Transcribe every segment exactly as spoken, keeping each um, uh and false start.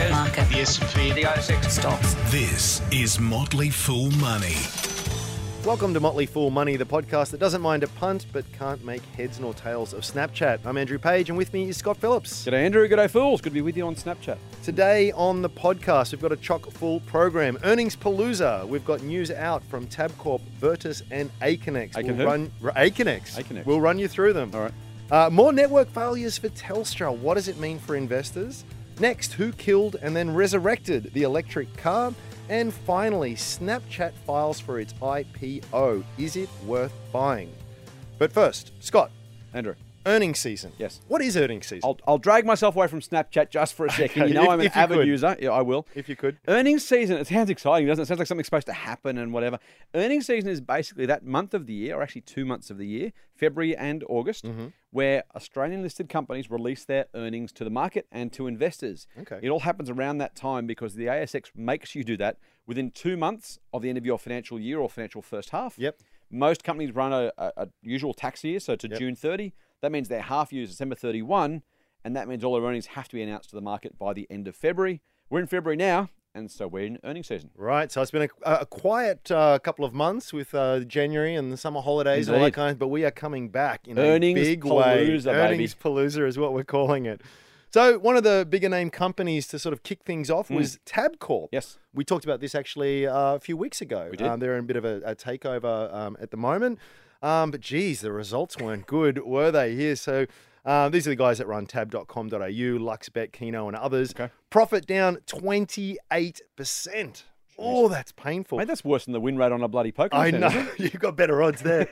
Nasdaq, market, the S and P, the A S X stocks. This is Motley Fool Money. Welcome to Motley Fool Money, the podcast that doesn't mind a punt but can't make heads nor tails of Snapchat. I'm Andrew Page, and with me is Scott Phillips. G'day Andrew, g'day Fools. Good to be with you on Snapchat. Today on the podcast, we've got a chock-full program. Earnings Palooza. We've got news out from Tabcorp, Virtus, and Aconex. Acon we'll who? run Aconex. Aconex. We'll run you through them. All right. Uh, more network failures for Telstra. What does it mean for investors? Next, who killed and then resurrected the electric car? And finally, Snapchat files for its I P O. Is it worth buying? But first, Scott, Andrew. earnings season. Yes. What is earnings season? I'll, I'll drag myself away from Snapchat just for a second. Okay, You know if- I'm an if you avid could. user. Yeah, I will. If you could. Earnings season, it sounds exciting, doesn't it? It sounds like something's supposed to happen and whatever. Earnings season is basically that month of the year, or actually two months of the year, February and August, Mm-hmm. where Australian listed companies release their earnings to the market and to investors. Okay. It all happens around that time because the A S X makes you do that within two months of the end of your financial year or financial first half. Yep. Most companies run a, a, a usual tax year, so to Yep. June thirtieth. That means their half year is December thirty-first, and that means all their earnings have to be announced to the market by the end of February. We're in February now, and so we're in earnings season. Right, so it's been a, a quiet uh, couple of months with uh, January and the summer holidays and all that Indeed. kind of, but we are coming back in Earnings a big way. palooza, baby. Earnings Palooza is what we're calling it. So one of the bigger name companies to sort of kick things off was Tabcorp. Yes. We talked about this actually uh, a few weeks ago. We did. Um, they're in a bit of a, a takeover um, at the moment. Um, but geez, the results weren't good, were they? Here, so um, these are the guys that run tab dot com dot a u, Luxbet, Keno, and others. Okay. Profit down twenty-eight percent. Oh, that's painful. Mate, that's worse than the win rate on a bloody poker I machine, know. isn't it? You've got better odds there.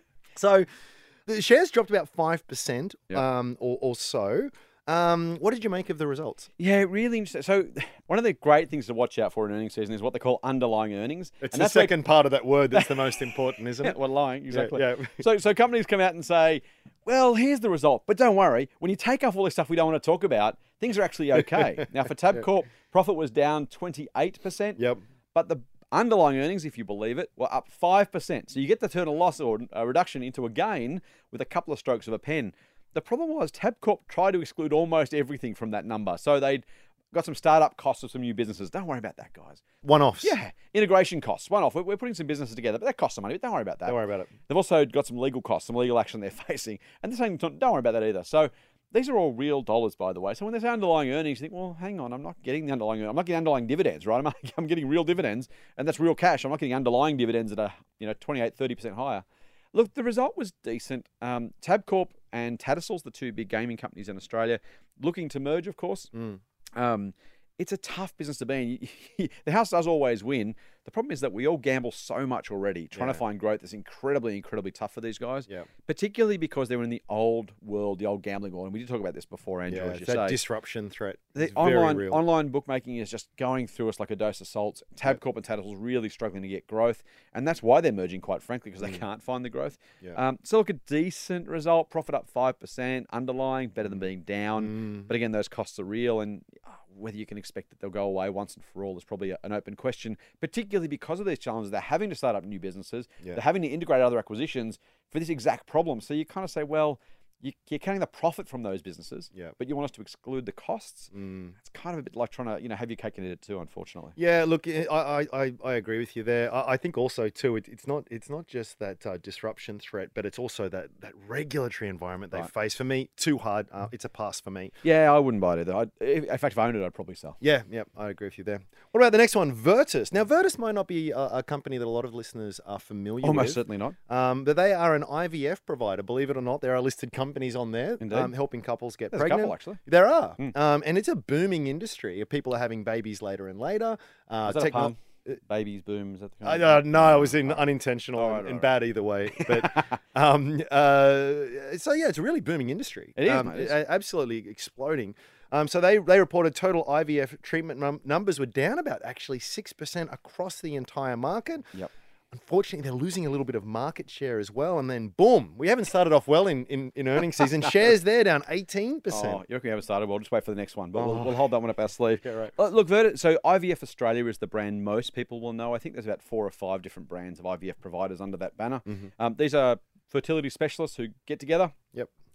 So the shares dropped about five percent Yep. um, or, or so. Um, what did you make of the results? Yeah, really interesting. So one of the great things to watch out for in earnings season is what they call underlying earnings. It's And the that's where- second part of that word that's the most important, isn't Yeah, it? well, lying, exactly. yeah. So, so companies come out and say, well, here's the result. But don't worry, when you take off all this stuff we don't want to talk about, things are actually okay. Now, for Tabcorp, profit was down twenty-eight percent. Yep. But the underlying earnings, if you believe it, were up five percent. So you get to turn a loss or a reduction into a gain with a couple of strokes of a pen. The problem was Tabcorp tried to exclude almost everything from that number. So they'd got some startup costs of some new businesses. Don't worry about that, guys. One-offs. Yeah, integration costs, one off. We're we're putting some businesses together, but that costs some money. But don't worry about that. Don't worry about it. They've also got some legal costs, some legal action they're facing. And they're saying, don't worry about that either. So these are all real dollars, by the way. So when they say underlying earnings, you think, well, hang on, I'm not getting the underlying I'm not getting underlying dividends, right? I'm, I'm getting real dividends, and that's real cash. I'm not getting underlying dividends that are, you know, twenty-eight, thirty percent higher. Look, the result was decent. Um, Tabcorp and Tattersalls, the two big gaming companies in Australia, looking to merge, of course. Mm. Um, it's a tough business to be in. The house does always win. The problem is that we all gamble so much already. Trying Yeah. to find growth is incredibly, incredibly tough for these guys. Yeah. Particularly because they're in the old world, the old gambling world. And we did talk about this before, Andrew, Yeah, as you that say. disruption threat The is very online real. online bookmaking is just going through us like a dose of salt. Tabcorp and Tattersalls really struggling to get growth, and that's why they're merging, quite frankly, because they can't find the growth. Yeah. Um, so look, a decent result, profit up five percent, underlying better than being down. Mm. But again, those costs are real, and uh, whether you can expect that they'll go away once and for all is probably a- an open question. Particularly because of these challenges, they're having to start up new businesses, Yeah. they're having to integrate other acquisitions for this exact problem. So you kind of say, well, you, you're counting the profit from those businesses, Yeah. but you want us to exclude the costs. Mm. It's kind of a bit like trying to, you know, have your cake and eat it too, unfortunately. Yeah, look, I, I, I- I agree with you there. I, I think also too, it, it's not it's not just that uh, disruption threat, but it's also that that regulatory environment they Right. face. For me, too hard. Uh, it's a pass for me. Yeah, I wouldn't buy it either. I'd, if, in fact, if I owned it, I'd probably sell. Yeah, yeah, I agree with you there. What about the next one, Virtus? Now, Virtus might not be a, a company that a lot of listeners are familiar Almost with. certainly not. Um, but they are an I V F provider. Believe it or not, there are listed companies on there Indeed. um, helping couples get There's a pregnant. couple, actually. There are, Mm. um, and it's a booming industry. People are having babies later and later. Uh, Is that a techno- pun? Babies, boom, is that the I, kind uh, of no, it was in unintentional All right, and, all and right. bad either way. But um, uh, so yeah, it's a really booming industry. It is, um, mate, it is. a- absolutely exploding. Um, so they they reported total I V F treatment num- numbers were down about actually six percent across the entire market. Yep. Unfortunately, they're losing a little bit of market share as well. And then, boom, we haven't started off well in, in, in earnings season. Shares there down eighteen Oh, percent. you reckon we haven't started? We'll just wait for the next one, but we'll, Oh. we'll hold that one up our sleeve. Yeah, right. Uh, Look, Verdi- so I V F Australia is the brand most people will know. I think there's about four or five different brands of I V F providers under that banner. Mm-hmm. Um, these are fertility specialists who get together. Yep.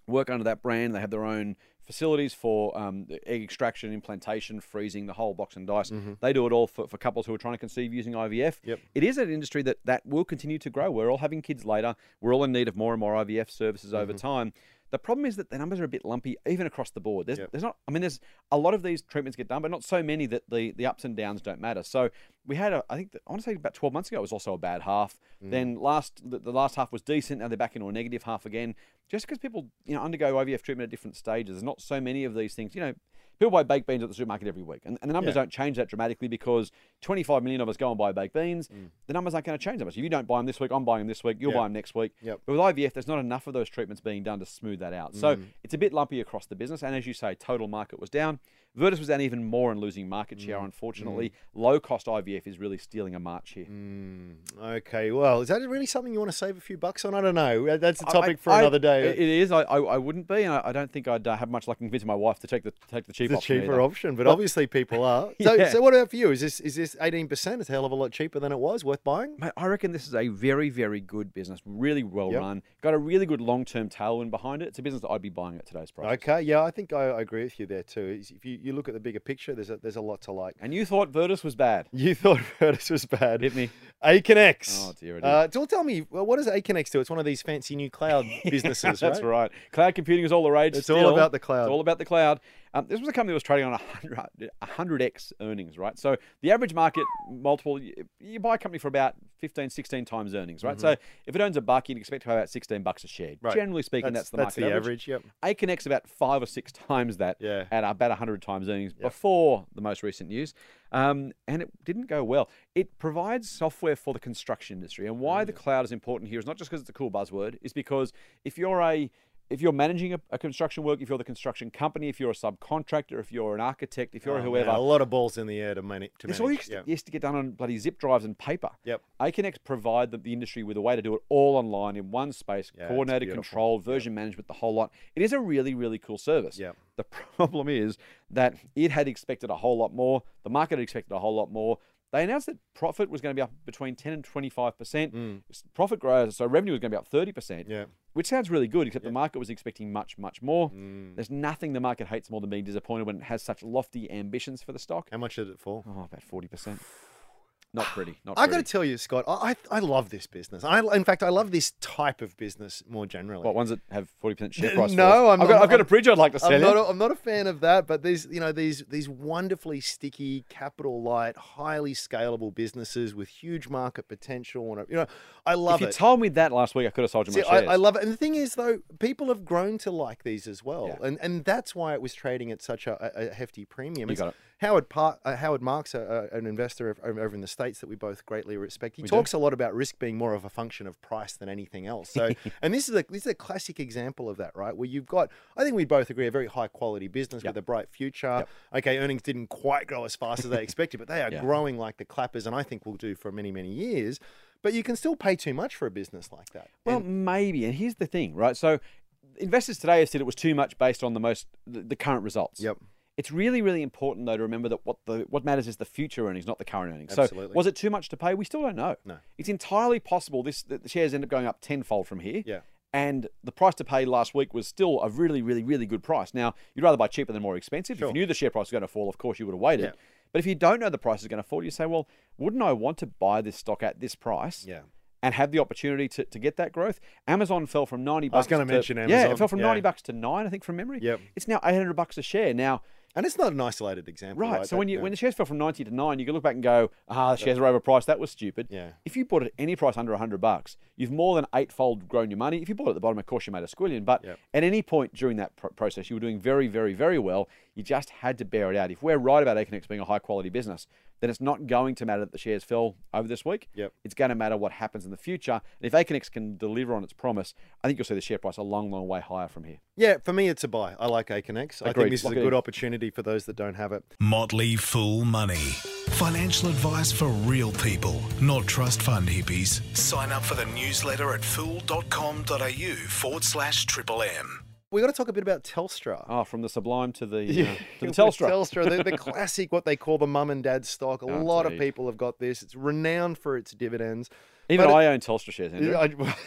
work under that brand. They have their own facilities for um, egg extraction, implantation, freezing, the whole box and dice. Mm-hmm. They do it all for, for couples who are trying to conceive using I V F. Yep. It is an industry that, that will continue to grow. We're all having kids later. We're all in need of more and more I V F services over Mm-hmm. time. The problem is that the numbers are a bit lumpy, even across the board. There's, Yep. there's not, I mean, there's a lot of these treatments get done, but not so many that the, the ups and downs don't matter. So we had, a, I think, that, I want to say about twelve months ago, it was also a bad half. Mm. Then last, the, the last half was decent. Now they're back into a negative half again. Just because people, you know, undergo I V F treatment at different stages. There's not so many of these things. You know, people buy baked beans at the supermarket every week, and, and the numbers Yeah. don't change that dramatically because twenty-five million of us go and buy baked beans. Mm. The numbers aren't going to change that much. If you don't buy them this week, I'm buying them this week. You'll Yep. buy them next week. Yep. But with I V F, there's not enough of those treatments being done to smooth that out. So Mm. it's a bit lumpy across the business. And as you say, total market was down. Virtus was down even more and losing market share, Mm. unfortunately. Low cost I V F is really stealing a march here. Mm, okay, well, is that really something you want to save a few bucks on? I don't know. That's a I- topic I- for I- another day. It is. I, I, I wouldn't be, and I, I don't think I'd uh, have much luck convincing my wife to take the take the cheap the option. cheaper either. option, but Well- obviously people are. So, Yeah. so what about for you? Is this is this eighteen percent? It's a hell of a lot cheaper than it was. Worth buying? Mate, I reckon this is a very, very good business. Really well Yep. run. Got a really good long term tailwind behind it. It's a business that I'd be buying at today's price. Okay, yeah, I think I, I agree with you there too. Is If you, you look at the bigger picture, there's a, there's a lot to like. And you thought Virtus was bad. You thought Virtus was bad. Hit me. Aconex. Oh, dear, it Uh, so tell me, well, what does Aconex do? It's one of these fancy new cloud businesses, That's right? right. Cloud computing is all the rage. It's all still. about the cloud. It's all about the cloud. Um, this was a company that was trading on one hundred x earnings, right? So the average market multiple, you, you buy a company for about fifteen, sixteen times earnings, right? So if it owns a buck, you'd expect to have about sixteen bucks a share. Mm-hmm. Right. Generally speaking, that's, the that's market the average. average. Yep. Aconex about five or six times that Yeah. at about one hundred times earnings before the most recent news. Um, and it didn't go well. It provides software for the construction industry. And why the cloud is important here is not just because it's a cool buzzword, is because if you're a if you're managing a, a construction work, if you're the construction company, if you're a subcontractor, if you're an architect, if you're Oh, whoever, man, a lot of balls in the air to manage. To this manage. all used, yeah. used to get done on bloody zip drives and paper. Yep. Aconex provide the, the industry with a way to do it all online in one space, Yeah, it's coordinated, beautiful. controlled, version management, the whole lot. It is a really, really cool service. Yep. The problem is that it had expected a whole lot more. The market had expected a whole lot more. They announced that profit was going to be up between ten and twenty-five percent. Mm. Profit grows, so revenue was going to be up thirty percent, Yeah. which sounds really good, except the market was expecting much, much more. Mm. There's nothing the market hates more than being disappointed when it has such lofty ambitions for the stock. How much did it fall? Oh, about forty percent. Not pretty. Not I pretty. got to tell you, Scott, I, I I love this business. I in fact I love this type of business more generally. What, ones that have forty percent share price No, falls? I'm I've got, not- I've got a bridge I'd like to sell I'm you. not, a, I'm not a fan of that, but these, you know, these these wonderfully sticky, capital light, highly scalable businesses with huge market potential, and you know, I love if you it. told me that last week, I could have sold you See, my I, shares. I love it, and the thing is, though, people have grown to like these as well, Yeah. and and that's why it was trading at such a, a a hefty premium. You It's- got it. Howard Par- uh, Howard Marks, a, a, an investor of, over in the States that we both greatly respect. He We talks a lot about risk being more of a function of price than anything else. So, and this is a this is a classic example of that, right? Where you've got, I think we both agree, a very high quality business Yep. with a bright future. Yep. Okay, earnings didn't quite grow as fast as they expected, but they are Yeah. growing like the clappers, and I think will do for many many years. But you can still pay too much for a business like that. Well, And- maybe. And here's the thing, right? So investors today have said it was too much based on the most the, the current results. Yep. It's really, really important though to remember that what the what matters is the future earnings, not the current earnings. Absolutely. So was it too much to pay? We still don't know. No. It's entirely possible this that the shares end up going up tenfold from here. Yeah. And the price to pay last week was still a really, really, really good price. Now, you'd rather buy cheaper than more expensive. Sure. If you knew the share price was going to fall, of course you would have waited. Yeah. But if you don't know the price is going to fall, you say, well, wouldn't I want to buy this stock at this price? Yeah. And have the opportunity to, to get that growth. Amazon fell from ninety I was bucks. gonna to- mention Yeah, Amazon, it fell from yeah. ninety bucks to nine, I think, from memory. Yep. It's now eight hundred bucks a share. Now, And it's not an isolated example, right. right? So That- when you yeah. when the shares fell from ninety to nine, you can look back and go, ah, the shares are overpriced. That was stupid. Yeah. If you bought it at any price under a hundred bucks, you've more than eightfold grown your money. If you bought it at the bottom, of course, you made a squillion. But Yep. at any point during that pr- process, you were doing very, very, very well. You just had to bear it out. If we're right about Aconex being a high quality business, then it's not going to matter that the shares fell over this week. Yep. It's going to matter what happens in the future. And if Aconex can deliver on its promise, I think you'll see the share price a long, long way higher from here. Yeah, for me, it's a buy. I like Aconex. I Agreed. think this is Lock a it good in. opportunity for those that don't have it. Motley Fool Money. Financial advice for real people, not trust fund hippies. Sign up for the newsletter at fool.com.au forward slash triple M. We got to talk a bit about Telstra. Oh, from the Sublime to the, uh, Yeah, to the with Telstra. Telstra, the, the classic, what they call the mum and dad stock. A Oh, lot of indeed. people have got this. It's renowned for its dividends. Even But it- I own Telstra shares, Andrew. I-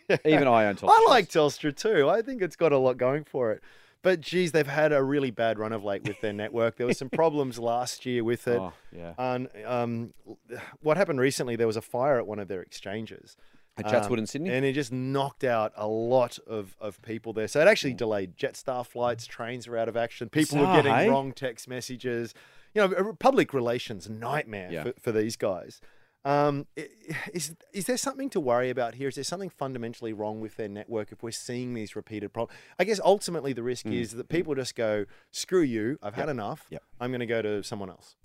Even I own Telstra. I like Telstra too. I think it's got a lot going for it. But geez, they've had a really bad run of late with their network. There were some problems last year with it. Oh, yeah. And um, what happened recently, there was a fire at one of their exchanges. At Chatswood Um, in Sydney? And it just knocked out a lot of, of people there. So it actually delayed Jetstar flights, trains were out of action. People were Bizarre, getting hey? wrong text messages. You know, a public relations nightmare Yeah. for, for these guys. Um, i- is is there something to worry about here? Is there something fundamentally wrong with their network if we're seeing these repeated problems? I guess ultimately the risk is that people just go, screw you, I've had enough, Yep. I'm going to go to someone else.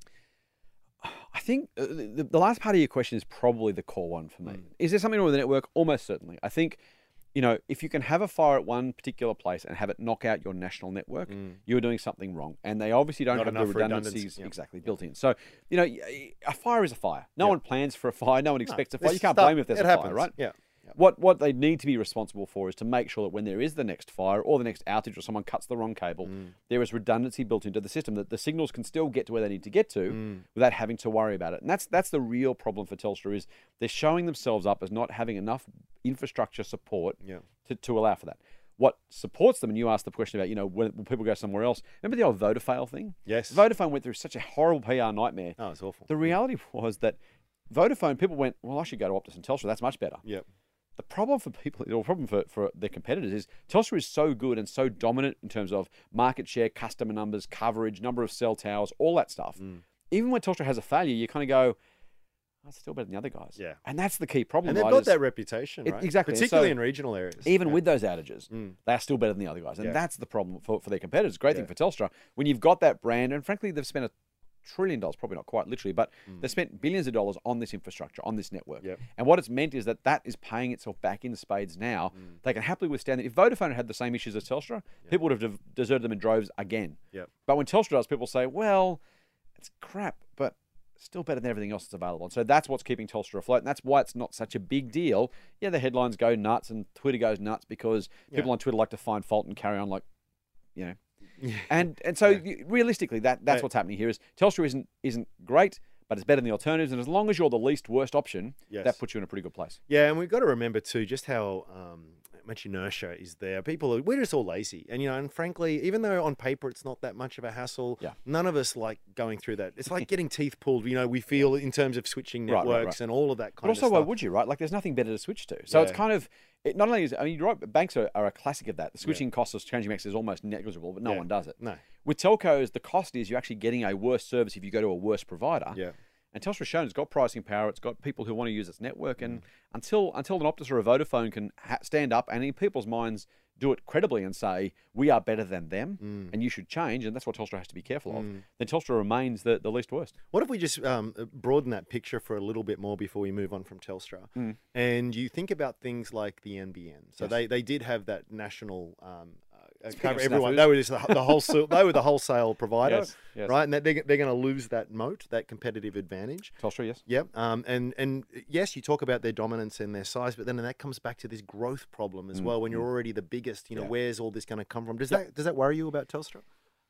I think uh, the, the last part of your question is probably the core one for me. Is there something wrong with the network? Almost certainly. I think, you know, if you can have a fire at one particular place and have it knock out your national network, you're doing something wrong. And they obviously don't Not have the enough redundancies redundancy, yeah. exactly built in. So, you know, y- a fire is a fire. No one plans for a fire. No one expects a fire. This You can't stuff- blame if there's it a happens. fire, right? Yeah. What what they need to be responsible for is to make sure that when there is the next fire or the next outage or someone cuts the wrong cable, there is redundancy built into the system that the signals can still get to where they need to get to without having to worry about it. And that's that's the real problem for Telstra is they're showing themselves up as not having enough infrastructure support Yeah. to, to allow for that. What supports them, and you asked the question about, you know, will, will people go somewhere else? Remember the old Vodafone thing? Yes. Vodafone went through such a horrible P R nightmare. Oh, it's awful. The reality was that Vodafone, people went, well, I should go to Optus and Telstra. That's much better. Yep. The problem for people, or problem for, for their competitors is Telstra is so good and so dominant in terms of market share, customer numbers, coverage, number of cell towers, all that stuff. Even when Telstra has a failure, you kind of go, oh, it's still better than the other guys. Yeah. And that's the key problem. And they've right, got is that reputation, It- right? exactly. And Particularly so in regional areas. even Yeah. with those outages, they are still better than the other guys. And Yeah. that's the problem for, for their competitors. Great Yeah. thing for Telstra. When you've got that brand, and frankly, they've spent a trillion dollars, probably not quite literally, but they've spent billions of dollars on this infrastructure, on this network. Yep. And what it's meant is that that is paying itself back in spades now. They can happily withstand it. If Vodafone had had the same issues as Telstra, people would have de- deserted them in droves again. Yep. But when Telstra does, people say, well, it's crap, but still better than everything else that's available. And so that's what's keeping Telstra afloat. And that's why it's not such a big deal. Yeah, the headlines go nuts and Twitter goes nuts because people on Twitter like to find fault and carry on like, you know. And and so you- realistically, that that's Yeah. what's happening here is Telstra isn't isn't great, but it's better than the alternatives. And as long as you're the least worst option, Yes. that puts you in a pretty good place. Yeah, and we've got to remember too just how um, much inertia is there. People, are, we're just all lazy, and you know, and frankly, even though on paper it's not that much of a hassle, Yeah. none of us like going through that. It's like getting teeth pulled. You know, we feel in terms of switching Right, right, networks right. and all of that kind But also, of why stuff. would you, right? Like, there's nothing better to switch to. So it's Yeah. kind of, it not only is, I mean, you're right, banks are, are a classic of that. The switching costs of changing banks is almost negligible, but no Yeah. one does it. No. With telcos, the cost is you're actually getting a worse service if you go to a worse provider. Yeah. And Telstra's shown it's got pricing power. It's got people who want to use its network. Mm. And until until an Optus or a Vodafone can ha- stand up and in people's minds do it credibly and say, we are better than them Mm. and you should change, and that's what Telstra has to be careful of, then Telstra remains the, the least worst. What if we just um, broaden that picture for a little bit more before we move on from Telstra? And you think about things like the N B N. So Yes. they, they did have that national um, uh, Speaking cover of everyone. snafus. They were just the, the wholesale. They were the wholesale provider, Yes, yes. right? And that they're, they're going to lose that moat, that competitive advantage. Telstra, yes. Yep. Um, and, and yes, you talk about their dominance and their size, but then that comes back to this growth problem as well. When you're already the biggest, you know, Mm, Yeah. where's all this going to come from? Does that does that worry you about Telstra?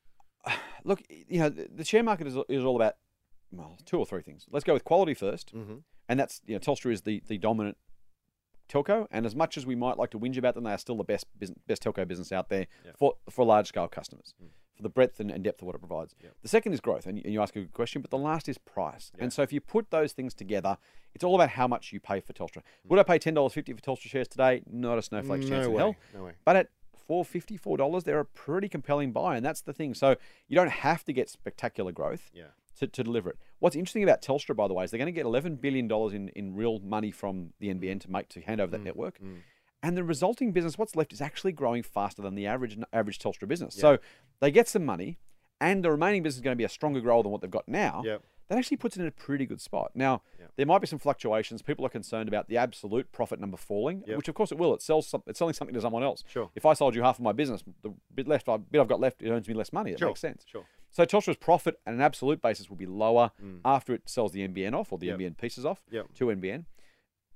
Look, you know, the the share market is, is all about, well, two or three things. Let's go with quality first. Mm-hmm. And that's, you know, Telstra is the, the dominant telco. And as much as we might like to whinge about them, they are still the best business, best telco business out there Yeah. for, for large scale customers, Mm. for the breadth and, and depth of what it provides. The second is growth. And you, and you ask a good question, but the last is price. Yeah. And so if you put those things together, it's all about how much you pay for Telstra. Mm. Would I pay ten dollars fifty for Telstra shares today? Not a snowflake's chance No in way. hell. No way. But at four fifty, four dollars, they're a pretty compelling buy, and that's the thing. So you don't have to get spectacular growth Yeah. to, to deliver it. What's interesting about Telstra, by the way, is they're going to get eleven billion dollars in, in real money from the N B N to make to hand over that network. And the resulting business, what's left, is actually growing faster than the average average Telstra business. So they get some money, and the remaining business is going to be a stronger grower than what they've got now. Yep. That actually puts it in a pretty good spot. Now, Yep. there might be some fluctuations. People are concerned about the absolute profit number falling, Yep. which of course it will. It sells some, it's selling something to someone else. Sure. If I sold you half of my business, the bit left, I- bit I've got left, it earns me less money. It Sure. makes sense. Sure. So Telstra's profit on an absolute basis will be lower after it sells the N B N off or the Yep. N B N pieces off Yep. to N B N.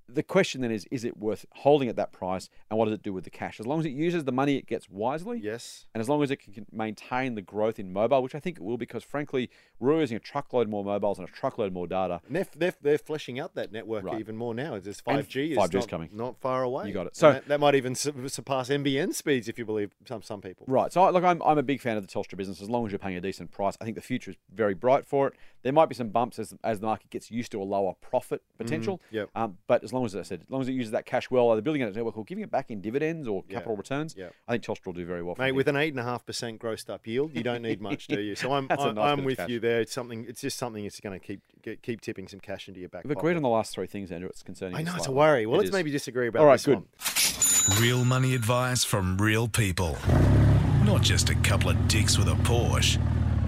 the question then is, is it worth holding at that price, and what does it do with the cash? As long as it uses the money it gets wisely, Yes. and as long as it can can maintain the growth in mobile, which I think it will, because frankly, we're using a truckload more mobiles and a truckload more data. And they're, they're, they're fleshing out that network Right. even more now. There's five G is five G is not, coming. not far away. You got it. So So- that, that might even su- surpass N B N speeds if you believe some some people. Right. So, I- look, I'm, I'm a big fan of the Telstra business. As long as you're paying a decent price, I think the future is very bright for it. There might be some bumps as, as the market gets used to a lower profit potential. yep. Um, but as long as, as I said, as long as it uses that cash well, either building out its network or giving it back in dividends or capital returns, Yep. I think Telstra will do very well. From Mate, here. with an eight and a half percent grossed up yield, you don't need much, do you? So I'm That's a I'm, nice I'm bit of with cash. you there. It's something. It's just something that's going to keep get, keep tipping some cash into your back We've pocket. agreed on the last three things, Andrew. It's concerning. I me know it's a slightly. worry. Well, It let's is. maybe disagree about All right, this good. one. Real money advice from real people. Not just a couple of dicks with a Porsche.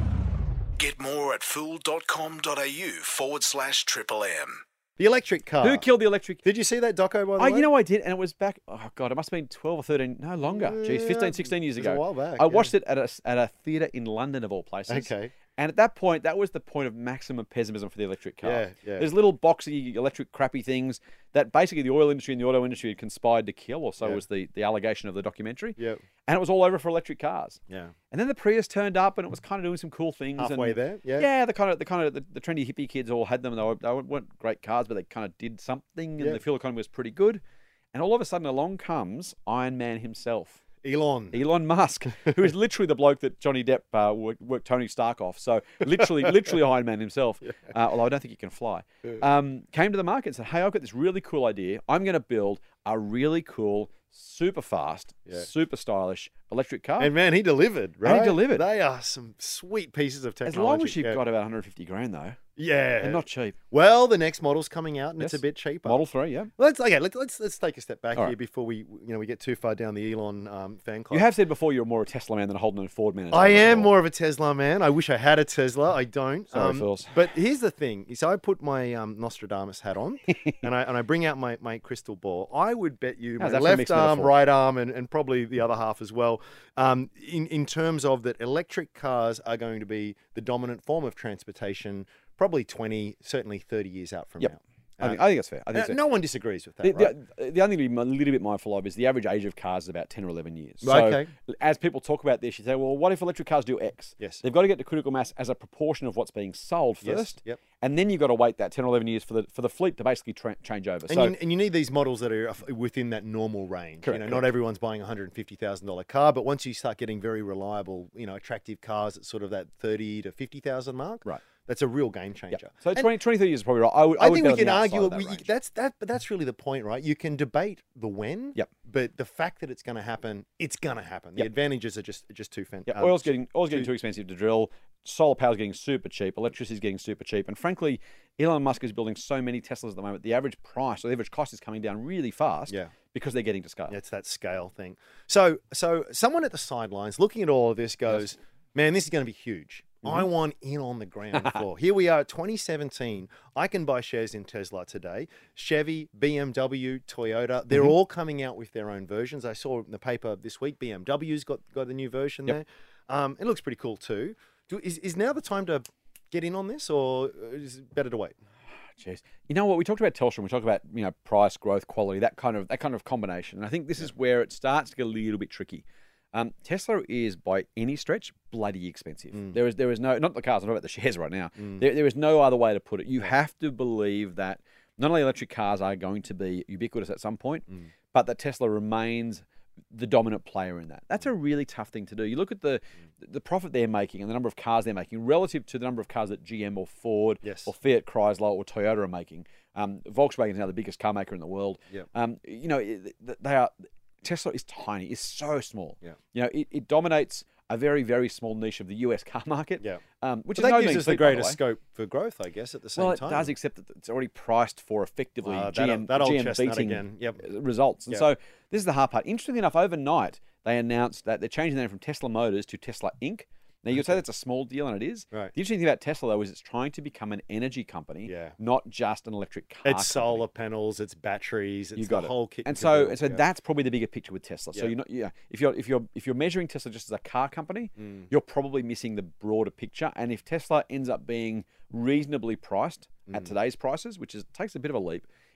Get more at fool.com.au forward slash triple M. The electric car. Who killed the electric? Did you see that doco, by the Oh, way? you know I did, and it was back. Oh god, it must have been twelve or thirteen, no longer. Geez, Yeah, fifteen, sixteen years it was a ago. while back, I yeah. watched it at a at a theatre in London of all places. Okay. And at that point, that was the point of maximum pessimism for the electric car. Yeah, yeah. There's little boxy electric crappy things that basically the oil industry and the auto industry had conspired to kill, or so Yeah. was the, the allegation of the documentary. Yep. And it was all over for electric cars. Yeah. And then the Prius turned up, and it was kind of doing some cool things. Halfway and, there, yeah. Yeah, the kind of the kind of the, the trendy hippie kids all had them. They, were, they weren't great cars, but they kind of did something, and Yeah. the fuel economy was pretty good. And all of a sudden, along comes Iron Man himself, Elon. Elon Musk, who is literally the bloke that Johnny Depp uh, worked, worked Tony Stark off. So literally, literally Iron Man himself. Uh, although I don't think he can fly. Um, came to the market and said, "Hey, I've got this really cool idea. I'm going to build a really cool, super fast, Yeah. super stylish electric car." And man, he delivered, right? delivered. They are some sweet pieces of as technology. long as you've yeah. got about one hundred fifty grand though, Yeah. and not cheap. Well, the next model's coming out and it's Yes. a bit cheaper. Model three, yeah. Let's okay. Let's let's let's take a step back All here right. before we you know we get too far down the Elon um, fan club. You have said before you're more a Tesla man than a Holden and Ford man. I am more of a Tesla man. I wish I had a Tesla. I don't. Sorry, um, fools. But here's the thing: is I put my um, Nostradamus hat on, and I and I bring out my, my crystal ball. I would bet you How's my that for a left mixed arm, metaphor? right arm, and, and probably the other half as well. Um, in in terms of that, electric cars are going to be the dominant form of transportation. Probably twenty, certainly thirty years out from Yep. now. I think, Uh, I think that's fair. I think uh, it's fair. no one disagrees with that, The, right? the, the only thing to be a little bit mindful of is the average age of cars is about ten or eleven years. So Okay. as people talk about this, you say, well, what if electric cars do X? Yes. They've got to get to critical mass as a proportion of what's being sold Yes, first. yep. And then you've got to wait that ten or eleven years for the for the fleet to basically tra- change over. And, so you, and you need these models that are within that normal range. Correct, you know, correct. not everyone's buying a one hundred fifty thousand dollars car, but once you start getting very reliable, you know, attractive cars at sort of that thirty to fifty thousand mark, Right. that's a real game changer. yeah. So And twenty, twenty, thirty years is probably right. I, would, I, I would think bet we on the can outside argue of it. that We, range. that's that, but that's really the point, right? You can debate the when, Yep. but the fact that it's going to happen, it's going to happen. The Yep. advantages are just just too fantastic. Yeah, oil's getting oil's getting too expensive to drill. Solar power's getting super cheap. Electricity's getting super cheap. And frankly, Elon Musk is building so many Teslas at the moment. The average price, or the average cost, is coming down really fast. Yeah. Because they're getting to scale. It's that scale thing. So, so someone at the sidelines looking at all of this goes, "Man, this is going to be huge. I Mm-hmm. want in on the ground floor." Here we are, twenty seventeen. I can buy shares in Tesla today. Chevy, B M W, Toyota, they're Mm-hmm. all coming out with their own versions. I saw in the paper this week, B M W's got, got a new version Yep. there. Um, it looks pretty cool too. Do, is, is now the time to get in on this, or is it better to wait? Jeez. You know what? We talked about Telstra. We talked about you know price, growth, quality, that kind of that kind of combination. And I think this is where it starts to get a little bit tricky. Um, Tesla is by any stretch bloody expensive. Mm. There is there is no not the cars. I'm talking about the shares right now. There, there is no other way to put it. You have to believe that not only electric cars are going to be ubiquitous at some point, Mm. but that Tesla remains the dominant player in that. That's a really tough thing to do. You look at the the profit they're making and the number of cars they're making relative to the number of cars that G M or Ford Yes. or Fiat Chrysler or Toyota are making. Um, Volkswagen is now the biggest car maker in the world. Yep. Um, you know, it- they are. Tesla is tiny. It's so small. Yeah. You know, it, it dominates a very, very small niche of the U S car market. Yeah. Um, which But is that no gives mean us the feat, by the greatest way. scope for growth, I guess, at the same Well, it time. does, except that it's already priced for effectively Ah, that G M, old- that old G M chestnut beating again. Yep. results. And Yep. so this is the hard part. Interestingly enough, overnight they announced that they're changing their name from Tesla Motors to Tesla Incorporated. Now, you'd say that's a small deal, and it is. Right. The interesting thing about Tesla, though, is it's trying to become an energy company, Yeah. not just an electric car It's company. solar panels, it's batteries, it's You got the it. whole kit. And caboodle. so, and so Yeah. that's probably the bigger picture with Tesla. So Yeah. you're not, yeah. If you're if you're if you're measuring Tesla just as a car company, Mm. you're probably missing the broader picture. And if Tesla ends up being reasonably priced Mm. at today's prices, which is takes a bit of a leap,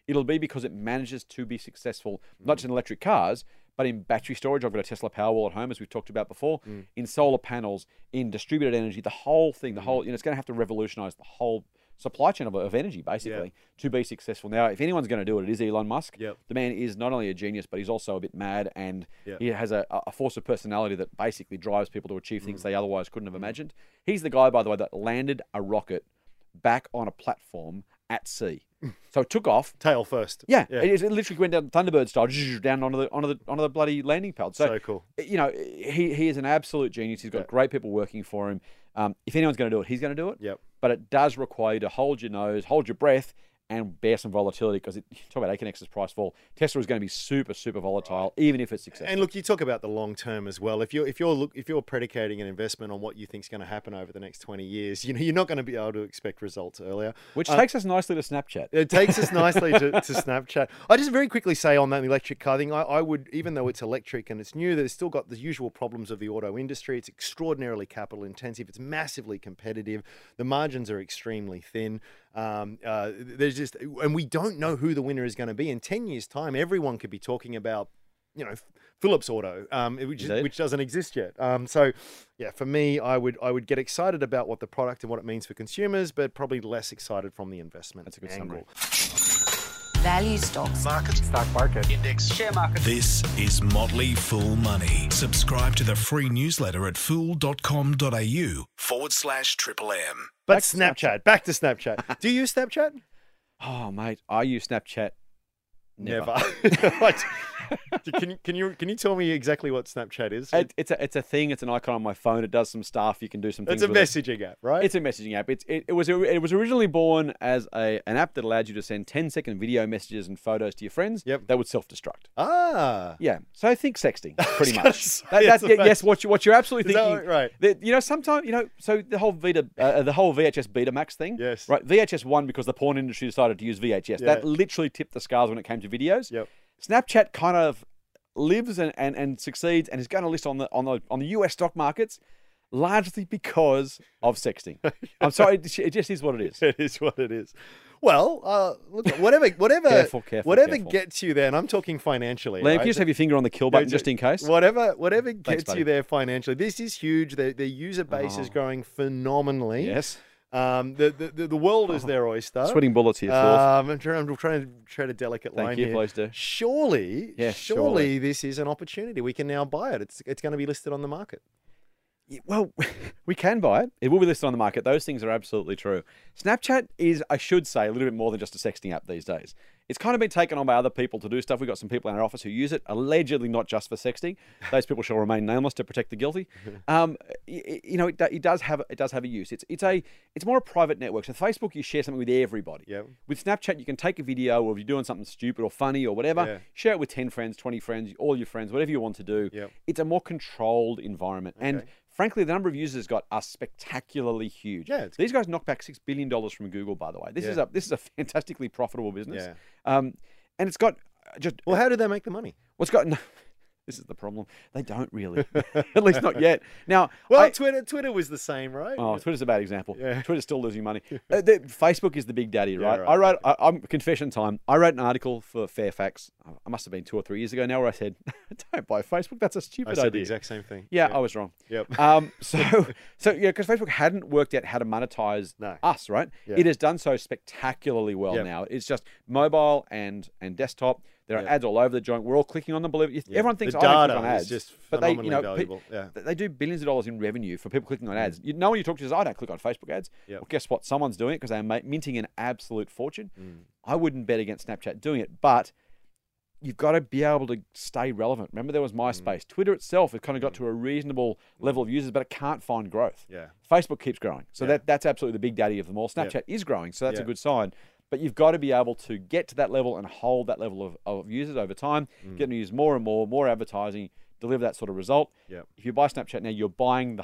it'll be because it manages to be successful, not just in electric cars, but in battery storage. I've got a Tesla Powerwall at home, as we've talked about before, Mm. in solar panels, in distributed energy, the whole thing, the Mm. whole, you know, it's going to have to revolutionize the whole supply chain of, of energy, basically, to be successful. Now, if anyone's going to do it, it is Elon Musk. Yep. The man is not only a genius, but he's also a bit mad, and Yep. he has a, a force of personality that basically drives people to achieve Mm. things they otherwise couldn't have imagined. He's the guy, by the way, that landed a rocket back on a platform at sea. So it took off. Tail first. Yeah, Yeah. It, it literally went down Thunderbird style, down onto the onto the onto the bloody landing pad. So, So cool. You know, he he is an absolute genius. He's got Yeah. great people working for him. Um, if anyone's going to do it, he's going to do it. Yep. But it does require you to hold your nose, hold your breath, and bear some volatility, because it, talk about A K N X's price fall. Tesla is going to be super, super volatile, even if it's successful. And look, you talk about the long term as well. If you're if you're look if you're predicating an investment on what you think is going to happen over the next twenty years, you know you're not going to be able to expect results earlier. Which Uh, takes us nicely to Snapchat. It takes us nicely to, to Snapchat. I just very quickly say on that electric car thing, I, I would, even though it's electric and it's new, that it's still got the usual problems of the auto industry. It's extraordinarily capital intensive. It's massively competitive. The margins are extremely thin. Um, uh, there's just, and we don't know who the winner is going to be. In ten years' time, everyone could be talking about, you know, Philips Auto, um, which, Indeed. which doesn't exist yet. Um, so, yeah, for me, I would I would get excited about what the product and what it means for consumers, but probably less excited from the investment That's a good angle. Value stocks. Market. Stock market. Index. Share market. This is Motley Fool Money. Subscribe to the free newsletter at fool.com.au forward slash triple M. But Back to Snapchat, back to Snapchat. Do you use Snapchat? Oh, mate, I use Snapchat. Never. What? can you can you can you tell me exactly what Snapchat is? It, it's a it's a thing. It's an icon on my phone. It does some stuff. You can do some things. It's a with it. messaging app, right? It's a messaging app. It's it, it was it was originally born as a an app that allowed you to send ten second video messages and photos to your friends. Yep. That would self destruct. ah. Yeah. So I think sexting pretty gonna much. say, That- it's that's, about- yes. What you what you're absolutely Is that thinking. right? That, you know, sometimes you know. So the whole Vita, uh, the whole V H S Betamax thing. Yes. Right. V H S won because the porn industry decided to use V H S. Yeah. That literally tipped the scales when it came to videos. Yep. Snapchat kind of lives and, and, and succeeds and is going to list on the on the on the U S stock markets largely because of sexting. I'm sorry, it it just is what it is. It is what it is. Well, uh, look, whatever, whatever, Careful, careful, whatever careful. gets you there, and I'm talking financially. Liam, right? can you just have your finger on the kill button just in case? Whatever, whatever gets buddy. you there financially. This is huge. Their, their user base is Oh. growing phenomenally. Yes. Um, the, the the the world is their oyster. Sweating bullets here, Phil. Um, I'm trying, I'm trying to tread a delicate Thank line you, here. please do. Surely, Yeah, surely, surely. this is an opportunity. We can now buy it. It's it's going to be listed on the market. Yeah, well, we can buy it. It will be listed on the market. Those things are absolutely true. Snapchat is, I should say, a little bit more than just a sexting app these days. It's kind of been taken on by other people to do stuff. We've got some people in our office who use it, allegedly not just for sexting. Those people shall remain nameless to protect the guilty. Um, y- you know, it, do- it does have it does have a use. It's it's a it's more a private network. So Facebook, you share something with everybody. Yep. With Snapchat, you can take a video of you doing something stupid or funny or whatever, Yeah. share it with ten friends, twenty friends, all your friends, whatever you want to do. Yep. It's a more controlled environment. And Okay. frankly, the number of users got are spectacularly huge. Yeah, it's- These guys knocked back six billion dollars from Google, by the way. This is Yeah. a this is a fantastically profitable business. Yeah. Um, and it's got uh, just Well, how do they make the money? what's got no, this is the problem. They don't really, at least not yet. Now, Well, I- Twitter Twitter was the same, right? Oh, Twitter's a bad example. Yeah. Twitter's still losing money. Uh, the, Facebook is the big daddy, right? right, I wrote, I, I'm confession time. I wrote an article for Fairfax. I must have been two or three years ago now, where I said, "Don't buy Facebook. That's a I stupid said the idea." exact same thing. Yeah, I was wrong. Yep. Um, so, so yeah, because Facebook hadn't worked out how to monetize No. us, right? Yeah. It has done so spectacularly well Yep. now. It's just mobile and and desktop. There are Yep. ads all over the joint. We're all clicking on them. Believe it. Yeah. Everyone thinks the I don't data click on ads, is just but they, you phenomenally know, pe- valuable. Yeah. th- they do billions of dollars in revenue for people clicking on ads. You, no one you talk to says, I don't click on Facebook ads. Yep. Well, guess what? Someone's doing it because they're ma- minting an absolute fortune. Mm. I wouldn't bet against Snapchat doing it, but you've got to be able to stay relevant. Remember, there was MySpace. Twitter itself has kind of got to a reasonable level of users, but it can't find growth. Yeah. Facebook keeps growing. So Yeah. that, that's absolutely the big daddy of them all. Snapchat is growing, so that's Yeah. a good sign. But you've got to be able to get to that level and hold that level of, of users over time, Mm. get them to use more and more, more advertising, deliver that sort of result. Yep. If you buy Snapchat now, you're buying the hope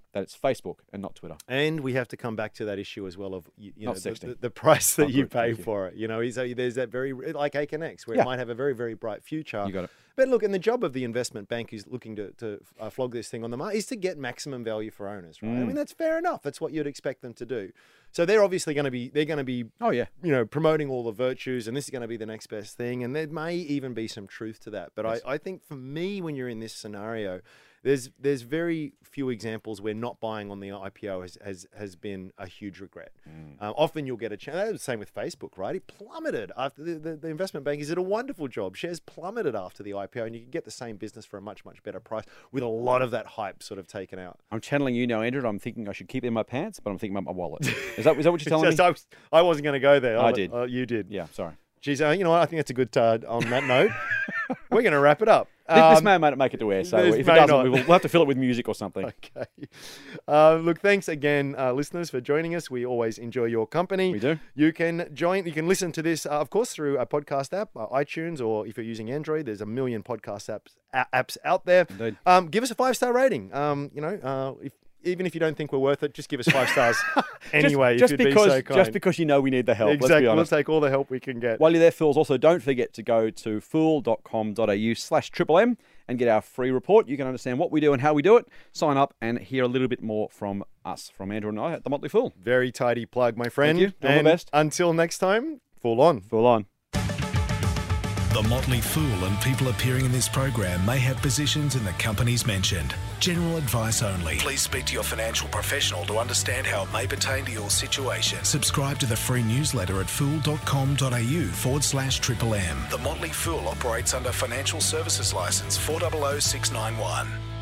that it's Facebook and not Twitter. And we have to come back to that issue as well of you, you know Not the, sexting. the, the price that Oh, you good, pay thank you. for it. You know, so there's that very like Aconex where Yeah. it might have a very very bright future. You got it. But look, and the job of the investment bank who's looking to, to uh, flog this thing on the market is to get maximum value for owners, right? I Mm. mean, that's fair enough. That's what you'd expect them to do. So they're obviously going to be they're going to be Oh, yeah. you know promoting all the virtues, and this is going to be the next best thing. And there may even be some truth to that. But Yes. I, I think for me, when you're in this scenario, there's there's very few examples where not buying on the I P O has has, has been a huge regret. Mm. Um, often you'll get a chance. That was the same with Facebook, right? It plummeted after the, the, the investment bankers did a wonderful job. Shares plummeted after the I P O, and you can get the same business for a much much better price with a lot of that hype sort of taken out. I'm channeling you now, Andrew. and I'm thinking I should keep it in my pants, but I'm thinking about my wallet. Is that is that what you're telling Just- me? I, was, I wasn't going to go there. I did. Uh, you did. Yeah, sorry. Geez, uh, you know what? I think that's a good uh, on that note. We're going to wrap it up. This, this Um, may or may not make it to air, so this if it may doesn't, not. we will, we'll have to fill it with music or something. Okay. Uh, look, thanks again, uh, listeners, for joining us. We always enjoy your company. We do. You can join. You can listen to this, uh, of course, through a podcast app, uh, iTunes, or if you're using Android, there's a million podcast apps a- apps out there. Indeed. Um, give us a five star rating. Um, you know, uh, if, even if you don't think we're worth it, just give us five stars anyway. just, if just you'd because, be so kind. just because you know we need the help. Let's exactly. be We'll honest. take all the help we can get. While you're there, fools, also don't forget to go to fool.com.au slash triple M and get our free report. You can understand what we do and how we do it. Sign up and hear a little bit more from us, from Andrew and I at The Motley Fool. Very tidy plug, my friend. you. Do all the And best. Until next time, full on. Full on. The Motley Fool and people appearing in this program may have positions in the companies mentioned. General advice only. Please speak to your financial professional to understand how it may pertain to your situation. Subscribe to the free newsletter at fool.com.au forward slash triple M. The Motley Fool operates under Financial Services Licence four zero zero six nine one.